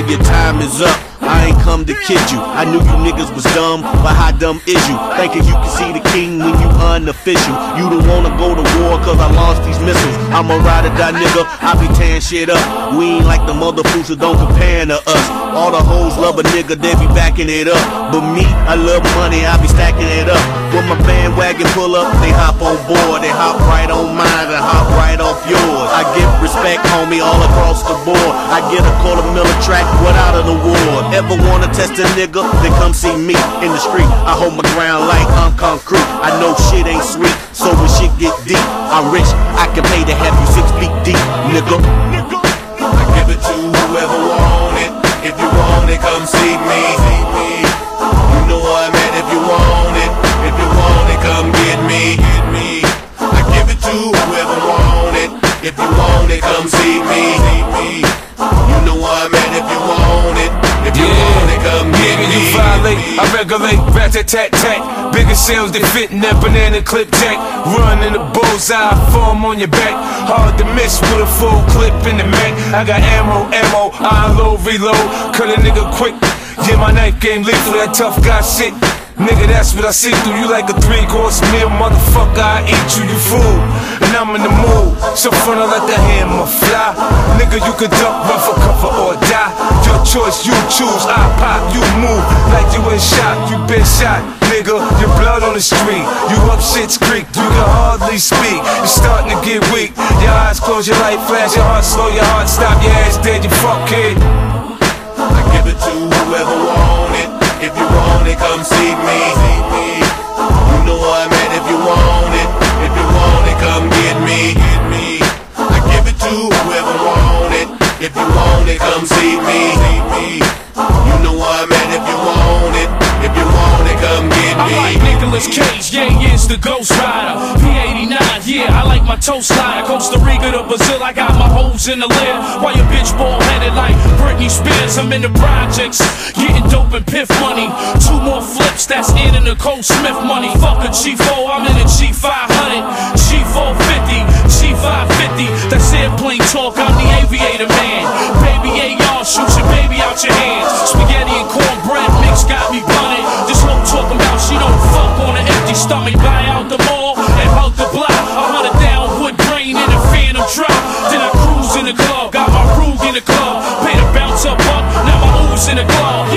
your time is up. I ain't come to kid you. I knew you niggas was dumb, but how dumb is you? Thinking you can see the king when you unofficial. You don't wanna go to war cause I launched these missiles. I'm a ride or die nigga, I be tearing shit up. We ain't like the mother fools that don't compare to us. All the hoes love a nigga, they be backing it up. But me, I love money, I be stacking it up. When my bandwagon pull up, they hop on board. They hop right on mine and hop right off yours. I give respect, homie, all across the board. I get a $250,000 track without an award. Ever wanna test a nigga? Then come see me in the street. I hold my ground like I'm concrete. I know shit ain't sweet, so when shit get deep, I'm rich, I can pay to have you 6 feet deep, nigga. I give it to whoever want it. If you want it, come see me. You know what I meant. If you want it, if you want it, come get me. I give it to whoever want it. If you want it, come see me. You know what I meant. If you want it, if you want it, come get me. You violate, I regulate, rat-tat-tat-tat. Bigger shells that fit in that banana clip jack. Run in the bullseye, form on your back. Hard to miss with a full clip in the Mac. I got ammo, I unload, reload. Cut a nigga quick, yeah, my knife game lethal, that tough guy shit. Nigga, that's what I see through you like a 3-course meal. Motherfucker, I eat you, you fool. And I'm in the mood, so front I let the hammer fly. Nigga, you could duck, run for cover or die. Your choice, you choose, I pop, you move. Like you ain't shot, you been shot. Nigga, your blood on the street. You up shit's creek, you can hardly speak. You're starting to get weak. Your eyes close, your light flash, your heart slow, your heart stop, your ass dead, you fuck kid. I give it to whoever want it. If you want it, come see me. You know what I meant. If you want it, if you want it, come get me. I give it to whoever want it. If you want it, come see me. You know what I meant. If you want it, if you want it, come get me. I like Nicolas Cage, yeah, is the Ghost Rider. P89, yeah, I like my toe slider. Costa Rica to Brazil, I got my hoes in the lid. While your bitch bald headed like Britney Spears. I'm in the projects, getting dope and piff money. 2 more flips, that's in and Nicole Smith money. Fuck a G4, I'm in a G500, G450, G550. That's airplane talk, I'm the aviator man. Baby AR, shoot your baby out your hands. Spaghetti and cornbread mix got me bunted. This hoe talking about she don't fuck on an empty stomach. Buy out the mall and out the block. 100 down wood grain in a phantom drop. Then I cruise in the club, got my Rug in the club. Pay the bounce up, now my U's in the club.